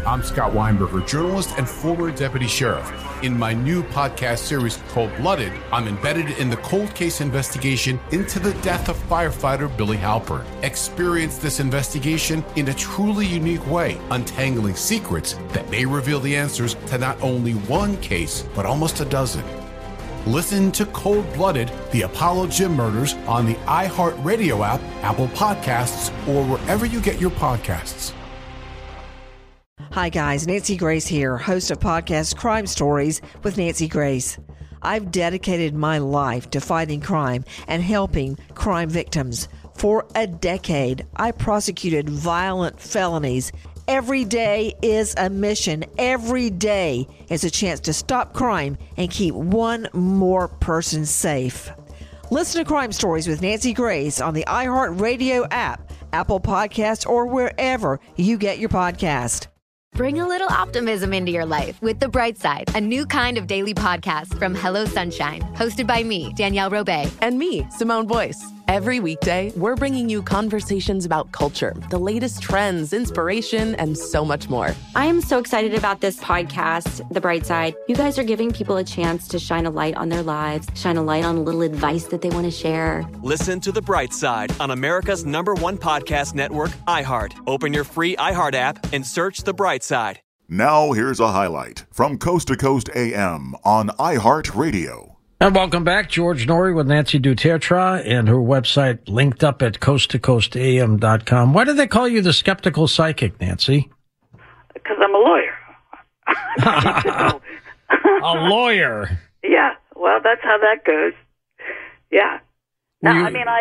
I'm Scott Weinberger, journalist and former deputy sheriff. In my new podcast series, Cold Blooded, I'm embedded in the cold case investigation into the death of firefighter Billy Halpern. Experience this investigation in a truly unique way, untangling secrets that may reveal the answers to not only one case, but almost a dozen. Listen to Cold Blooded, the Apollo Gym Murders on the iHeartRadio app, Apple Podcasts, or wherever you get your podcasts. Hi guys, Nancy Grace here, host of podcast Crime Stories with Nancy Grace. I've dedicated my life to fighting crime and helping crime victims. For a decade, I prosecuted violent felonies. Every day is a mission. Every day is a chance to stop crime and keep one more person safe. Listen to Crime Stories with Nancy Grace on the iHeartRadio app, Apple Podcasts, or wherever you get your podcast. Bring a little optimism into your life with The Bright Side, a new kind of daily podcast from Hello Sunshine, hosted by me, Danielle Robay. And me, Simone Boyce. Every weekday, we're bringing you conversations about culture, the latest trends, inspiration, and so much more. I am so excited about this podcast, The Bright Side. You guys are giving people a chance to shine a light on their lives, shine a light on a little advice that they want to share. Listen to The Bright Side on America's #1 podcast network, iHeart. Open your free iHeart app and search The Bright Side. Now here's a highlight from Coast to Coast AM on iHeartRadio. And welcome back. George Noory with Nancy Dutertra and her website linked up at coasttocoastam.com. Why do they call you the skeptical psychic, Nancy? Because I'm a lawyer. A lawyer? Yeah. Well, that's how that goes. Yeah. No, I mean,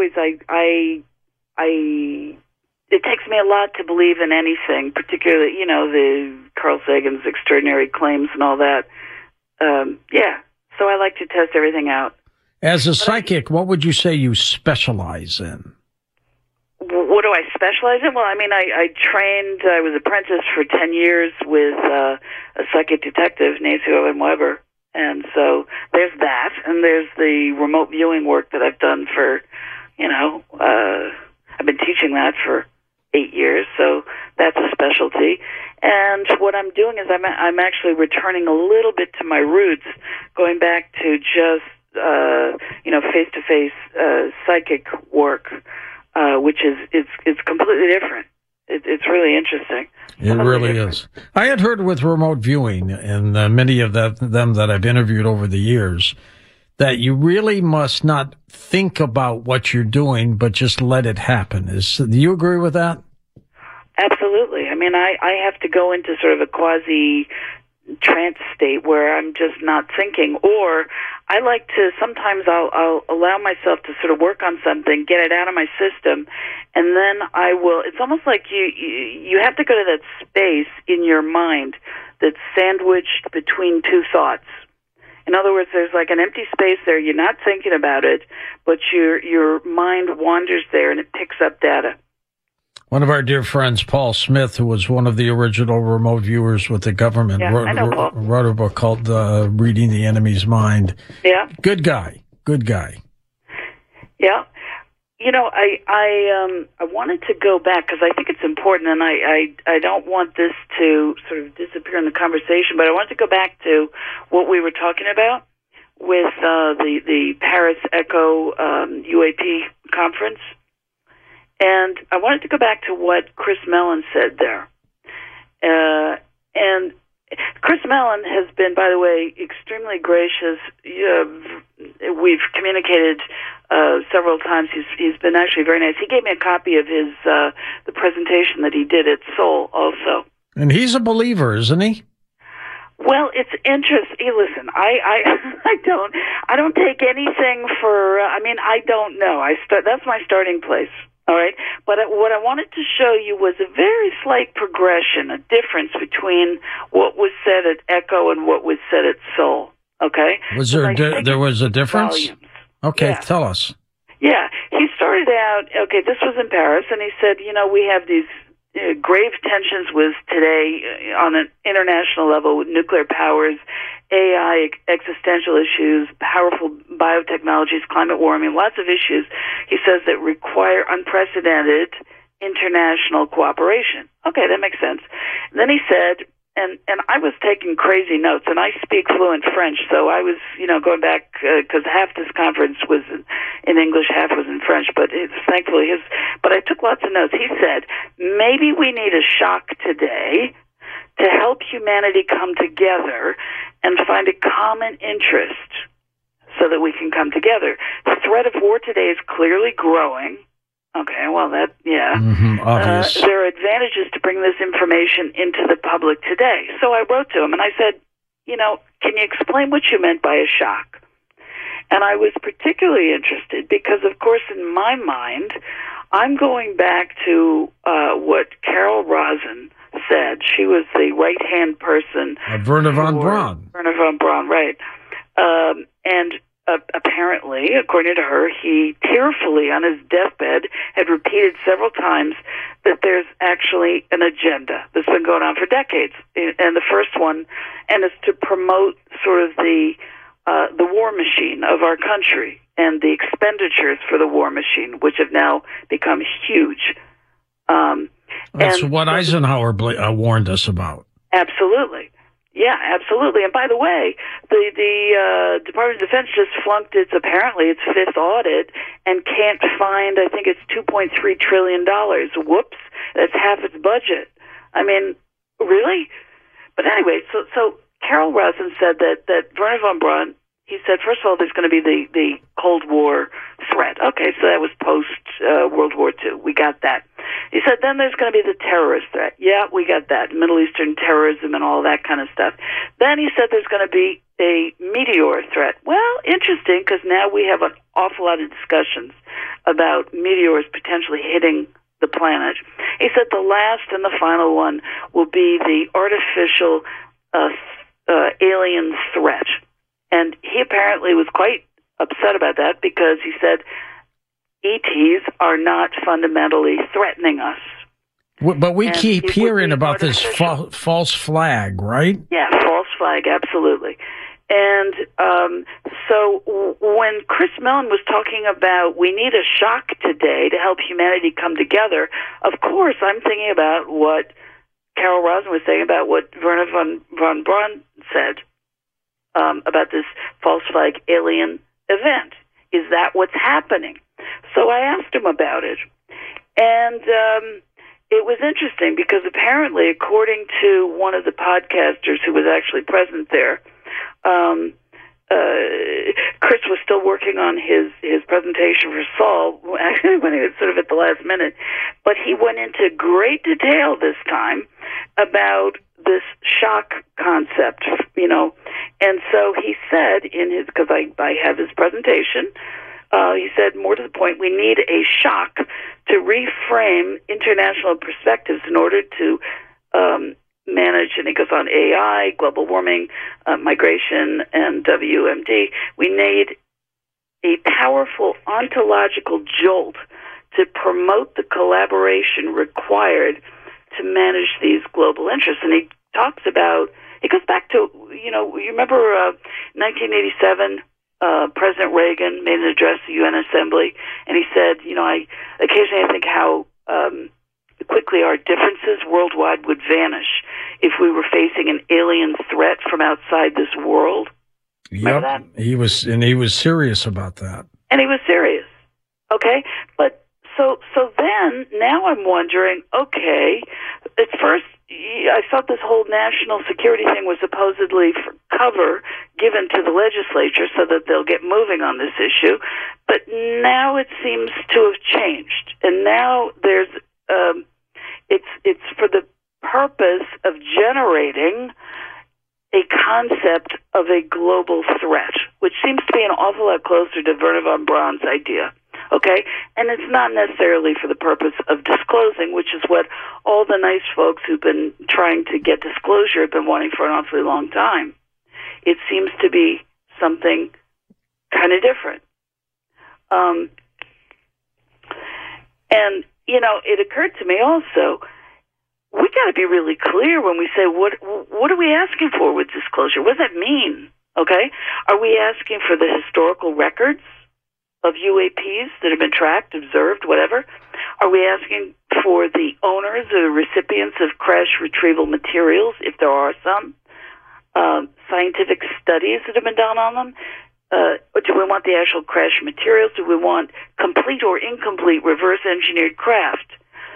it takes me a lot to believe in anything, particularly, the Carl Sagan's extraordinary claims and all that. Yeah. So I like to test everything out. As a psychic, what would you say you specialize in? What do I specialize in? Well, I mean, I was apprenticed for 10 years with a psychic detective, Nancy Owen Weber. And so there's that. And there's the remote viewing work that I've done for, I've been teaching that for 8 years. So that's a specialty. And what I'm doing is I'm actually returning a little bit to my roots, going back to just face-to-face psychic work, which is it's completely different. It's really interesting. It really is. I had heard with remote viewing, and many of them that I've interviewed over the years, that you really must not think about what you're doing, but just let it happen. Do you agree with that? Absolutely. I mean, I have to go into sort of a quasi-trance state where I'm just not thinking, or I like to, sometimes I'll allow myself to sort of work on something, get it out of my system, and then I will, it's almost like you have to go to that space in your mind that's sandwiched between two thoughts. In other words, there's like an empty space there, you're not thinking about it, but your mind wanders there and it picks up data. One of our dear friends, Paul Smith, who was one of the original remote viewers with the government, wrote a book called Reading the Enemy's Mind. Yeah. Good guy. Yeah. I wanted to go back because I think it's important, and I don't want this to sort of disappear in the conversation, but I wanted to go back to what we were talking about with the Paris ECHO UAP conference. And I wanted to go back to what Chris Mellon said there. And Chris Mellon has been, by the way, extremely gracious. We've communicated several times. He's been actually very nice. He gave me a copy of his the presentation that he did at Seoul also. And he's a believer, isn't he? Well, it's interesting. Listen, I don't take anything for. I don't know. That's my starting place. All right, but what I wanted to show you was a very slight progression, a difference between what was said at ECHO and what was said at Seoul. Okay, was there was a difference? Volumes. Okay, yeah. Tell us. Yeah, he started out. Okay, this was in Paris, and he said, we have these grave tensions with today on an international level with nuclear powers, AI, existential issues, powerful biotechnologies, climate warming, lots of issues, he says, that require unprecedented international cooperation. Okay, that makes sense. And then he said, and I was taking crazy notes, and I speak fluent French, so I was, going back, because half this conference was in English, half was in French, but thankfully but I took lots of notes. He said, maybe we need a shock today to help humanity come together and find a common interest so that we can come together. The threat of war today is clearly growing. Okay, well, Obvious. There are advantages to bring this information into the public today. So I wrote to him, and I said, can you explain what you meant by a shock? And I was particularly interested because, of course, in my mind, I'm going back to what Carol Rosin said. She was the right-hand person. Wernher von Braun. Wernher von Braun, right. And apparently, according to her, he tearfully on his deathbed had repeated several times that there's actually an agenda that's been going on for decades. And the first one, and it's to promote sort of the war machine of our country and the expenditures for the war machine, which have now become huge. That's what Eisenhower warned us about. Absolutely. Yeah, absolutely. And by the way, the Department of Defense just flunked its fifth audit and can't find, I think it's $2.3 trillion. Whoops, that's half its budget. I mean, really? But anyway, so Carol Rosin said that Wernher von Braun, he said, first of all, there's going to be the Cold War threat. Okay, so that was post-World War II. We got that. He said, then there's going to be the terrorist threat. Yeah, we got that. Middle Eastern terrorism and all that kind of stuff. Then he said there's going to be a meteor threat. Well, interesting, because now we have an awful lot of discussions about meteors potentially hitting the planet. He said the last and the final one will be the artificial alien threat. And he apparently was quite upset about that because he said ETs are not fundamentally threatening us. But we keep hearing about this false flag, right? Yeah, false flag, absolutely. And so when Chris Mellon was talking about we need a shock today to help humanity come together, of course I'm thinking about what Carol Rosin was saying about what Wernher von Braun said about this false flag alien event. Is that what's happening? So I asked him about it. And it was interesting because apparently, according to one of the podcasters who was actually present there, Chris was still working on his presentation for Saul, actually when he was sort of at the last minute. But he went into great detail this time about this shock concept, And so he said in his, because I have his presentation, he said, more to the point, we need a shock to reframe international perspectives in order to manage, and he goes on, AI, global warming, migration, and WMD. We need a powerful ontological jolt to promote the collaboration required to manage these global interests. And he talks about, it goes back to, you remember 1987, President Reagan made an address to the UN Assembly, and he said, I occasionally think how quickly our differences worldwide would vanish if we were facing an alien threat from outside this world. Remember that? He was serious about that. And he was serious. Okay? But so then now I'm wondering, okay, at first I thought this whole national security thing was supposedly for cover given to the legislature so that they'll get moving on this issue, but now it seems to have changed, and now there's it's for the purpose of generating a concept of a global threat, which seems to be an awful lot closer to Wernher von Braun's idea. Okay? And it's not necessarily for the purpose of disclosing, which is what all the nice folks who've been trying to get disclosure have been wanting for an awfully long time. It seems to be something kind of different. And, it occurred to me also, we got to be really clear when we say, what are we asking for with disclosure? What does that mean? Okay? Are we asking for the historical records of UAPs that have been tracked, observed, whatever? Are we asking for the owners or the recipients of crash retrieval materials, if there are some, scientific studies that have been done on them? Or do we want the actual crash materials? Do we want complete or incomplete reverse-engineered craft?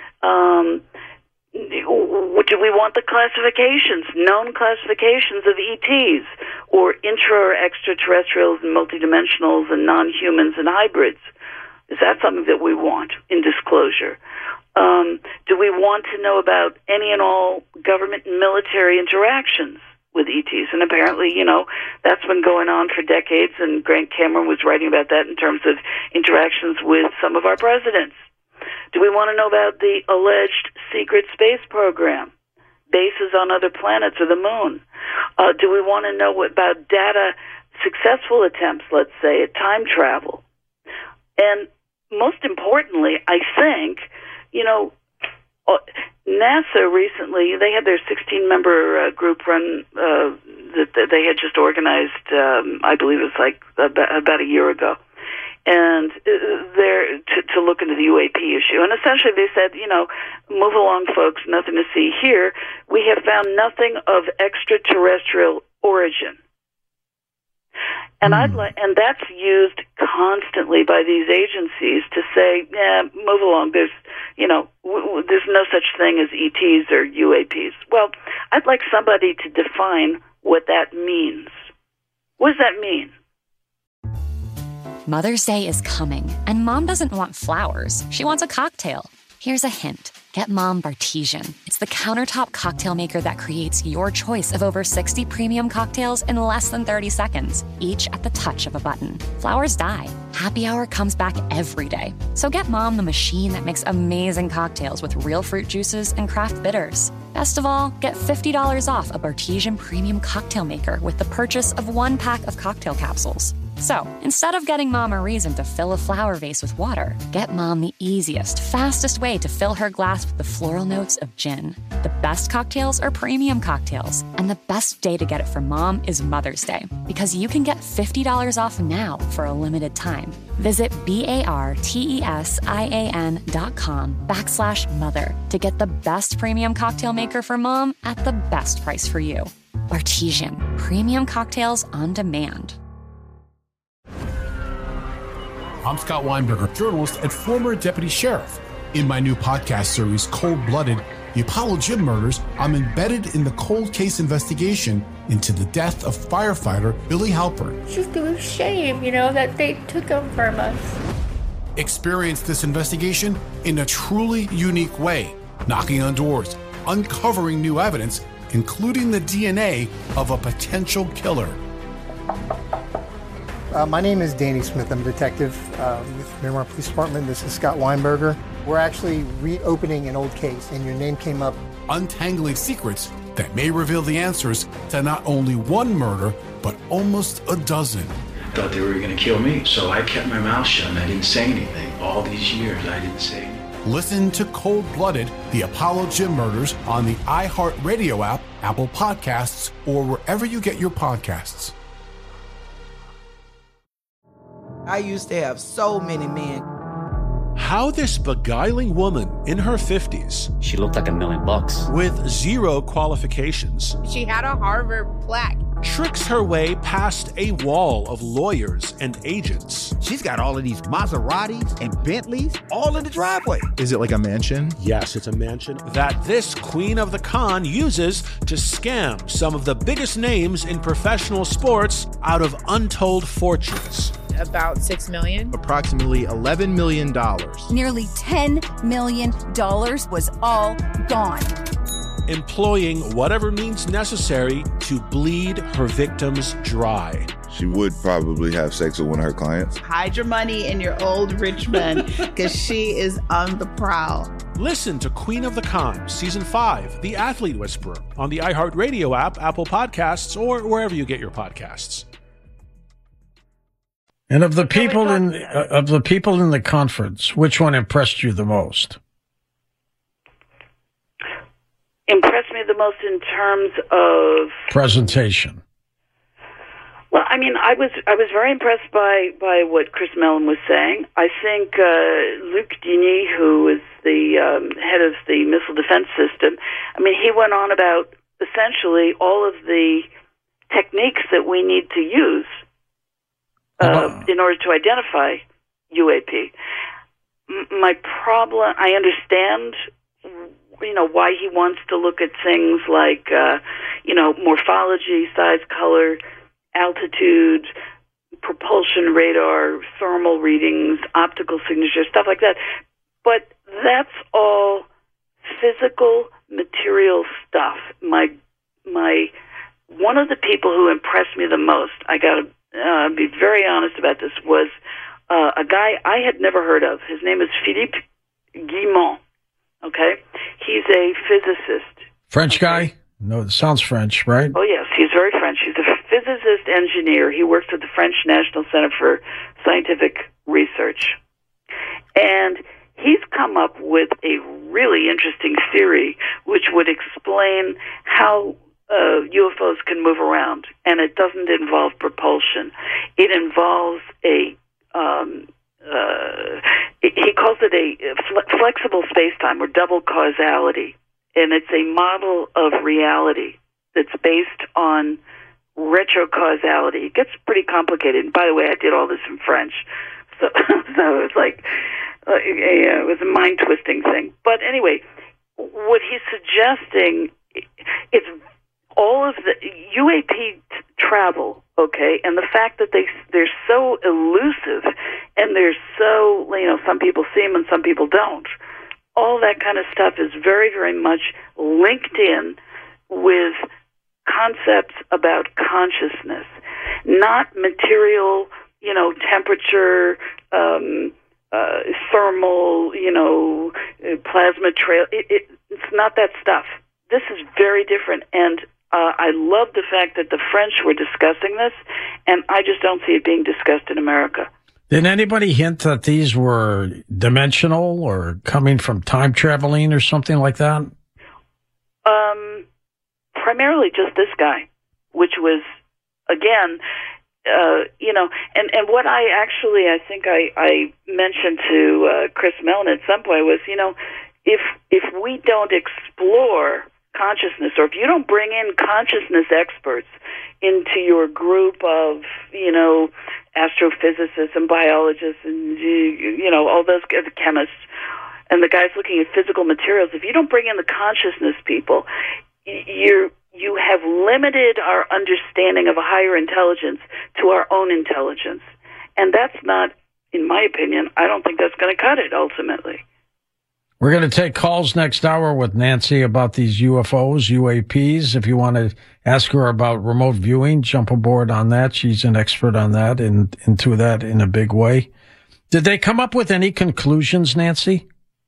Do we want the classifications, known classifications of ETs, or intra or extraterrestrials and multidimensionals and non-humans and hybrids? Is that something that we want in disclosure? Do we want to know about any and all government and military interactions with ETs? And apparently, that's been going on for decades, and Grant Cameron was writing about that in terms of interactions with some of our presidents. Do we want to know about the alleged secret space program, bases on other planets or the moon? Do we want to know about successful attempts, let's say, at time travel? And most importantly, I think, NASA recently, they had their 16-member group run that they had just organized, I believe it was like about a year ago. And they're to look into the UAP issue. And essentially they said, move along, folks, nothing to see here. We have found nothing of extraterrestrial origin. And and that's used constantly by these agencies to say, move along. There's no such thing as ETs or UAPs. Well, I'd like somebody to define what that means. What does that mean? Mother's Day is coming, and Mom doesn't want flowers. She wants a cocktail. Here's a hint. Get Mom Bartesian. It's the countertop cocktail maker that creates your choice of over 60 premium cocktails in less than 30 seconds, each at the touch of a button. Flowers die. Happy Hour comes back every day. So get Mom the machine that makes amazing cocktails with real fruit juices and craft bitters. Best of all, get $50 off a Bartesian premium cocktail maker with the purchase of 1 pack of cocktail capsules. So, instead of getting Mom a reason to fill a flower vase with water, get Mom the easiest, fastest way to fill her glass with the floral notes of gin. The best cocktails are premium cocktails, and the best day to get it for Mom is Mother's Day, because you can get $50 off now for a limited time. Visit BARTESIAN.com/mother to get the best premium cocktail maker for Mom at the best price for you. Bartesian, premium cocktails on demand. I'm Scott Weinberger, journalist and former deputy sheriff. In my new podcast series, Cold Blooded, The Apollo Gym Murders, I'm embedded in the cold case investigation into the death of firefighter Billy Halpern. It's just a shame, that they took him from us. Experience this investigation in a truly unique way, knocking on doors, uncovering new evidence, including the DNA of a potential killer. My name is Danny Smith. I'm a detective with Miramar Police Department. This is Scott Weinberger. We're actually reopening an old case, and your name came up. Untangling secrets that may reveal the answers to not only one murder, but almost a dozen. I thought they were going to kill me, so I kept my mouth shut and I didn't say anything. All these years, I didn't say anything. Listen to Cold Blooded, The Apollo Gym Murders on the iHeartRadio app, Apple Podcasts, or wherever you get your podcasts. I used to have so many men. How this beguiling woman in her 50s, she looked like $1 million, with 0 qualifications, she had a Harvard plaque, tricks her way past a wall of lawyers and agents. She's got all of these Maseratis and Bentleys all in the driveway. Is it like a mansion? Yes, it's a mansion that this queen of the con uses to scam some of the biggest names in professional sports out of untold fortunes. About $6 million. Approximately $11 million. Nearly $10 million was all gone. Employing whatever means necessary to bleed her victims dry. She would probably have sex with one of her clients. Hide your money in your old rich man, because she is on the prowl. Listen to Queen of the Con, Season 5, The Athlete Whisperer, on the iHeartRadio app, Apple Podcasts, or wherever you get your podcasts. And of the people in the conference, which one impressed you the most? Impressed me the most in terms of presentation. Well, I mean, I was very impressed by what Chris Mellon was saying. I think Luc Digny, who is the head of the Missile Defense System, I mean, he went on about essentially all of the techniques that we need to use in order to identify UAP. My problem, I understand, why he wants to look at things like, morphology, size, color, altitude, propulsion radar, thermal readings, optical signatures, stuff like that. But that's all physical, material stuff. One of the people who impressed me the most, I got to be very honest about this, was a guy I had never heard of. His name is Philippe Guillemont. Okay, he's a physicist. French guy? No, it sounds French, right? Oh yes, he's very French. He's a physicist engineer. He works at the French National Center for Scientific Research, and he's come up with a really interesting theory which would explain how UFOs can move around, and it doesn't involve propulsion. It involves he calls it a flexible space-time or double causality, and it's a model of reality that's based on retrocausality. It gets pretty complicated. And by the way, I did all this in French, so it was like it was a mind-twisting thing. But anyway, what he's suggesting, it's all of the UAP travel, okay, and the fact that they're so elusive and they're so, some people see them and some people don't. All that kind of stuff is very, very much linked in with concepts about consciousness, not material, temperature, thermal, plasma trail. It's not that stuff. This is very different, and I love the fact that the French were discussing this, and I just don't see it being discussed in America. Did anybody hint that these were dimensional or coming from time traveling or something like that? Primarily just this guy, which was, again, and what I think I mentioned to Chris Mellon at some point was, if we don't explore consciousness, or if you don't bring in consciousness experts into your group of, astrophysicists and biologists and, all those chemists and the guys looking at physical materials, if you don't bring in the consciousness people, you have limited our understanding of a higher intelligence to our own intelligence. And that's not, in my opinion, I don't think that's going to cut it ultimately. We're going to take calls next hour with Nancy about these UFOs, UAPs. If you want to ask her about remote viewing, jump aboard on that. She's an expert on that and into that in a big way. Did they come up with any conclusions, Nancy?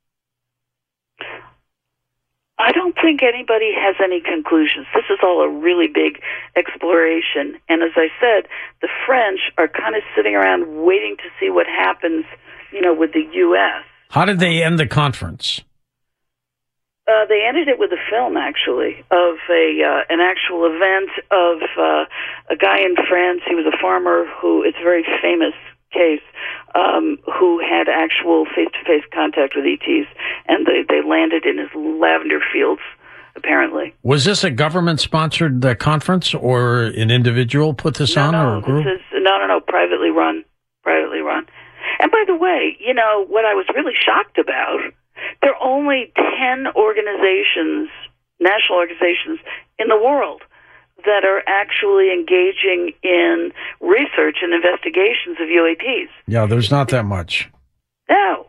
I don't think anybody has any conclusions. This is all a really big exploration. And as I said, the French are kind of sitting around waiting to see what happens, with the U.S. How did they end the conference? They ended it with a film, actually, of an actual event of a guy in France. He was a farmer it's a very famous case, who had actual face-to-face contact with ETs, and they landed in his lavender fields, apparently. Was this a government-sponsored conference, or an individual put this on, or a group? No, privately run. And by the way, what I was really shocked about, there are only 10 organizations, national organizations in the world that are actually engaging in research and investigations of UAPs. Yeah, there's not that much. No.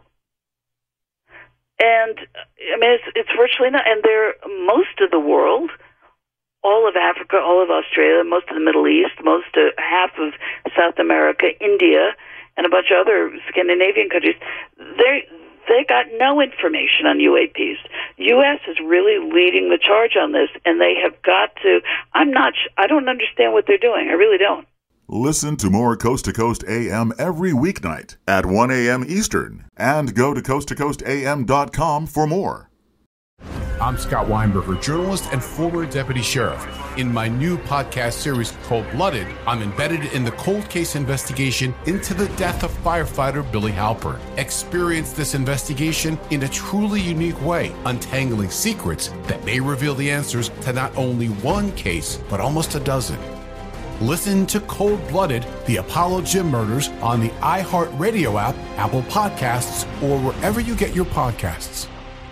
And, I mean, it's virtually not. And most of the world, all of Africa, all of Australia, most of the Middle East, half of South America, India, and a bunch of other Scandinavian countries, they got no information on UAPs. U.S. is really leading the charge on this, and they have got to. I don't understand what they're doing. I really don't. Listen to more Coast to Coast AM every weeknight at 1 a.m. Eastern, and go to coasttocoastam.com for more. I'm Scott Weinberger, journalist and former deputy sheriff. In my new podcast series called Blooded, I'm embedded in the cold case investigation into the death of firefighter Billy Halpern. Experience this investigation in a truly unique way, untangling secrets that may reveal the answers to not only one case, but almost a dozen. Listen to Cold Blooded, the Apollo Gym Murders on the iHeartRadio app, Apple Podcasts, or wherever you get your podcasts.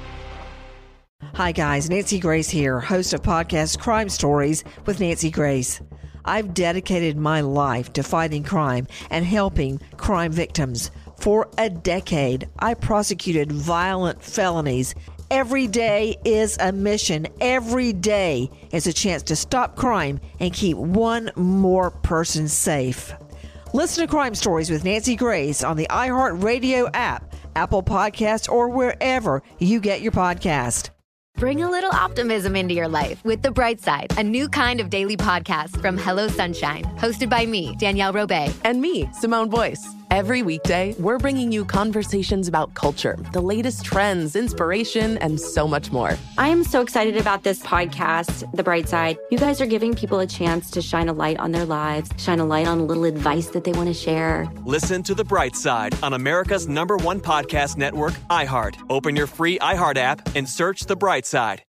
Hi guys, Nancy Grace here, host of podcast Crime Stories with Nancy Grace. I've dedicated my life to fighting crime and helping crime victims. For a decade, I prosecuted violent felonies. Every day is a mission. Every day is a chance to stop crime and keep one more person safe. Listen to Crime Stories with Nancy Grace on the iHeartRadio app, Apple Podcasts, or wherever you get your podcast. Bring a little optimism into your life with The Bright Side, a new kind of daily podcast from Hello Sunshine, hosted by me, Danielle Robay. And me, Simone Boyce. Every weekday, we're bringing you conversations about culture, the latest trends, inspiration, and so much more. I am so excited about this podcast, The Bright Side. You guys are giving people a chance to shine a light on their lives, shine a light on a little advice that they want to share. Listen to The Bright Side on America's #1 podcast network, iHeart. Open your free iHeart app and search The Bright Side.